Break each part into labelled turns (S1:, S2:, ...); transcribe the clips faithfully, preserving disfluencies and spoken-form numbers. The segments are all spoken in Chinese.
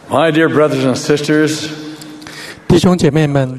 S1: My dear brothers and sisters,
S2: 弟兄姐妹们，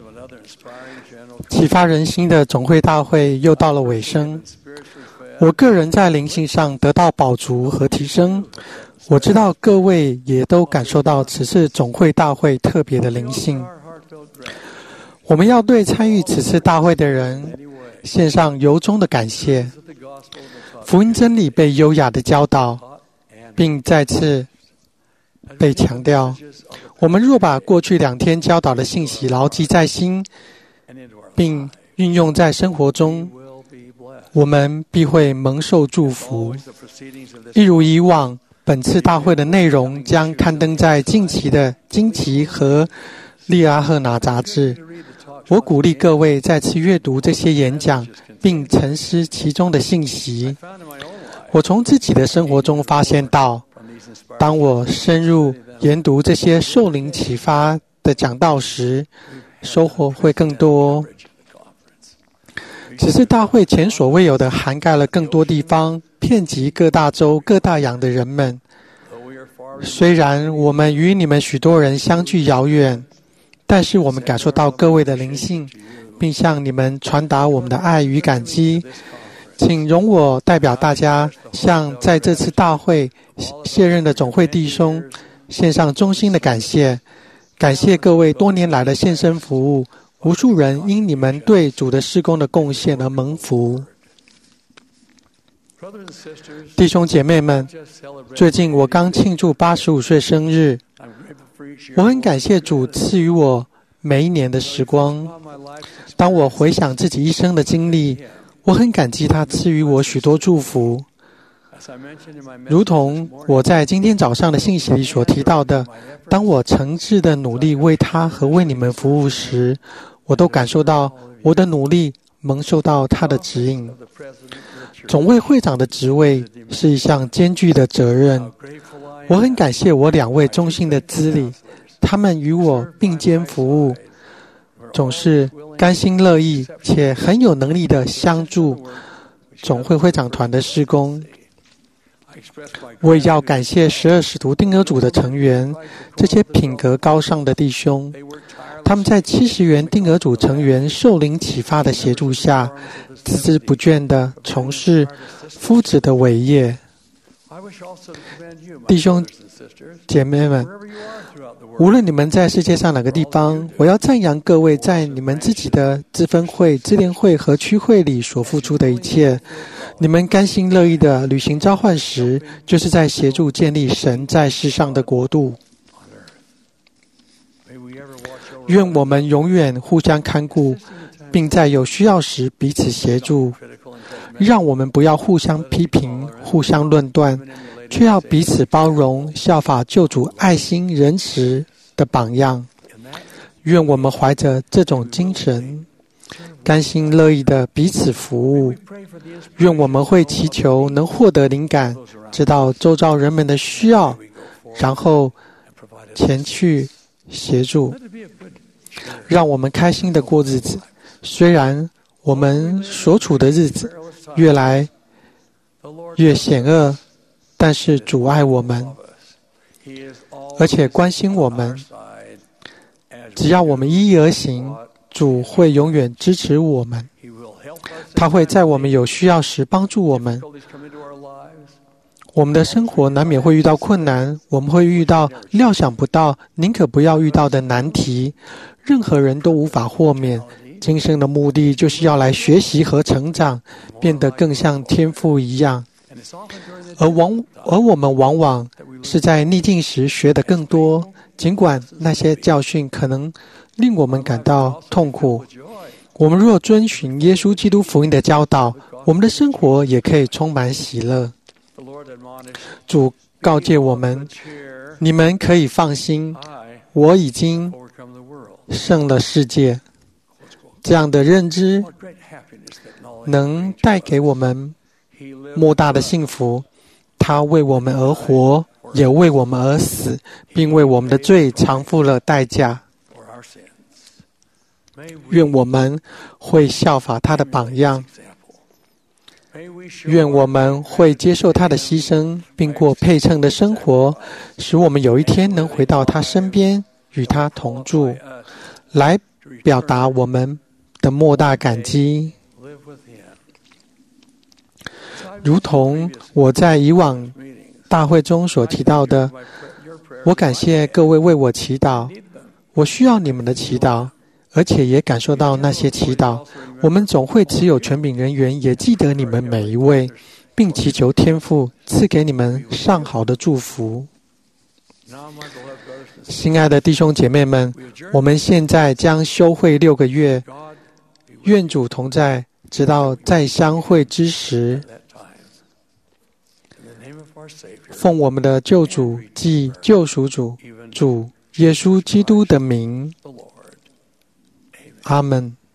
S2: 启发人心的总会大会又到了尾声。我个人在灵性上得到饱足和提升，我知道各位也都感受到此次总会大会特别的灵性。我们要对参与此次大会的人献上由衷的感谢。福音真理被优雅的教导，并再次被强调。我们若把过去两天教导的信息牢记在心，并运用在生活中，我们必会蒙受祝福。一如以往，本次大会的内容将刊登在近期的《惊奇》和《利阿赫拿》杂志。我鼓励各位再次阅读这些演讲，并沉思其中的信息。我从自己的生活中发现到，当我深入研读这些受灵启发的讲道时，收获会更多。此次大会前所未有的涵盖了更多地方，遍及各大洲、各大洋的人们。虽然我们与你们许多人相距遥远，但是我们感受到各位的灵性，并向你们传达我们的爱与感激。请容我代表大家，向在这次大会卸任的总会弟兄献上衷心的感谢。感谢各位多年来的献身服务，无数人因你们对主的事工的贡献而蒙福。弟兄姐妹们，最近我刚庆祝八十五岁生日，我很感谢主赐予我每一年的时光。当我回想自己一生的经历，我很感激他赐予我许多祝福。如同我在今天早上的信息里所提到的，当我诚挚的努力为他和为你们服务时，我都感受到我的努力蒙受到他的指引。总会会长的职位是一项艰巨的责任，我很感谢我两位忠心的资理，他们与我并肩服务，总是甘心乐意且很有能力的相助总会会长团的事工。我也要感谢十二使徒定额组的成员，这些品格高尚的弟兄，他们在七十元定额组成员受灵启发的协助下，孜孜不倦地从事夫子的伟业。弟兄姐妹们，无论你们在世界上哪个地方，我要赞扬各位在你们自己的自分会、自联会和区会里所付出的一切。你们甘心乐意的履行召唤时，就是在协助建立神在世上的国度。愿我们永远互相看顾，并在有需要时彼此协助。让我们不要互相批评、互相论断，却要彼此包容，效法救主爱心仁慈的榜样。愿我们怀着这种精神，甘心乐意的彼此服务。愿我们会祈求能获得灵感，知道周遭人们的需要，然后前去协助。让我们开心的过日子，虽然我们所处的日子越来越险恶，但是主爱我们，而且关心我们。只要我们依义而行，主会永远支持我们。他会在我们有需要时帮助我们。我们的生活难免会遇到困难，我们会遇到料想不到、宁可不要遇到的难题。任何人都无法豁免。今生的目的就是要来学习和成长，变得更像天父一样。而往而我们往往是在逆境时学得更多，尽管那些教训可能令我们感到痛苦。我们若遵循耶稣基督福音的教导，我们的生活也可以充满喜乐。主告诫我们，你们可以放心，我已经胜了世界。这样的认知能带给我们莫大的幸福。他为我们而活，也为我们而死，并为我们的罪偿付了代价。愿我们会效法他的榜样。 愿我们会接受他的牺牲，并过配称的生活，使我们有一天能回到他身边，与他同住，来表达我们的莫大感激。如同我在以往大会中所提到的，我感谢各位为我祈祷，我需要你们的祈祷，而且也感受到那些祈祷。我们总会持有权柄人员也记得你们每一位，并祈求天父赐给你们上好的祝福。亲爱的弟兄姐妹们，我们现在将休会六个月，愿主同在，直到再相会之时。奉我们的救主即救赎主主耶稣基督的名，阿们。